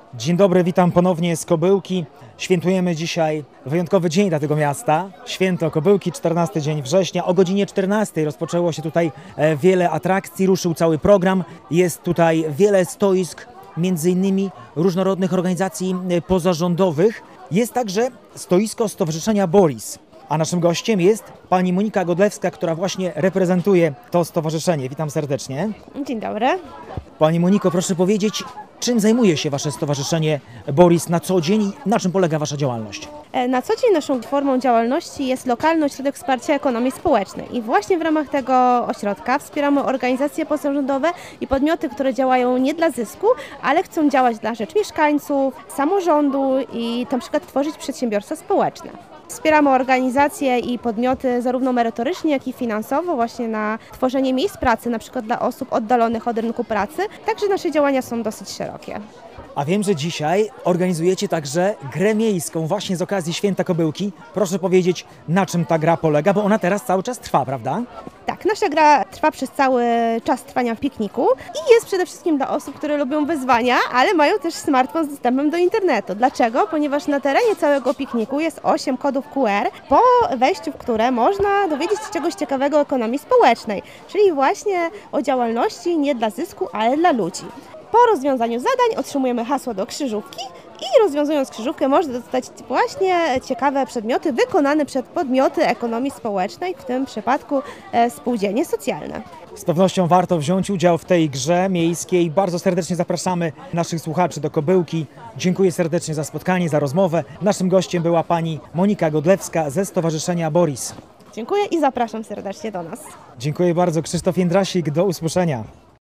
Dzień dobry, witam ponownie z Kobyłki. Świętujemy dzisiaj wyjątkowy dzień dla tego miasta. Święto Kobyłki, 14 dzień września. O godzinie 14 rozpoczęło się tutaj wiele atrakcji, ruszył cały program. Jest tutaj wiele stoisk, między innymi różnorodnych organizacji pozarządowych. Jest także stoisko Stowarzyszenia Boris. A naszym gościem jest pani Monika Godlewska, która właśnie reprezentuje to stowarzyszenie. Witam serdecznie. Dzień dobry. Pani Moniko, proszę powiedzieć, czym zajmuje się Wasze Stowarzyszenie Boris na co dzień i na czym polega Wasza działalność? Na co dzień naszą formą działalności jest lokalny ośrodek wsparcia ekonomii społecznej i właśnie w ramach tego ośrodka wspieramy organizacje pozarządowe i podmioty, które działają nie dla zysku, ale chcą działać dla rzecz mieszkańców, samorządu i na przykład tworzyć przedsiębiorstwa społeczne. Wspieramy organizacje i podmioty zarówno merytorycznie, jak i finansowo właśnie na tworzenie miejsc pracy, na przykład dla osób oddalonych od rynku pracy. Także nasze działania są dosyć szerokie. A wiem, że dzisiaj organizujecie także grę miejską właśnie z okazji Święta Kobyłki. Proszę powiedzieć, na czym ta gra polega, bo ona teraz cały czas trwa, prawda? Tak, nasza gra trwa przez cały czas trwania pikniku i jest przede wszystkim dla osób, które lubią wyzwania, ale mają też smartfon z dostępem do internetu. Dlaczego? Ponieważ na terenie całego pikniku jest 8 kodów QR, po wejściu w które można dowiedzieć się czegoś ciekawego o ekonomii społecznej, czyli właśnie o działalności nie dla zysku, ale dla ludzi. Po rozwiązaniu zadań otrzymujemy hasło do krzyżówki i rozwiązując krzyżówkę można dostać właśnie ciekawe przedmioty wykonane przez podmioty ekonomii społecznej, w tym przypadku spółdzielnie socjalne. Z pewnością warto wziąć udział w tej grze miejskiej. Bardzo serdecznie zapraszamy naszych słuchaczy do Kobyłki. Dziękuję serdecznie za spotkanie, za rozmowę. Naszym gościem była pani Monika Godlewska ze Stowarzyszenia Boris. Dziękuję i zapraszam serdecznie do nas. Dziękuję bardzo. Krzysztof Jędrasik, do usłyszenia.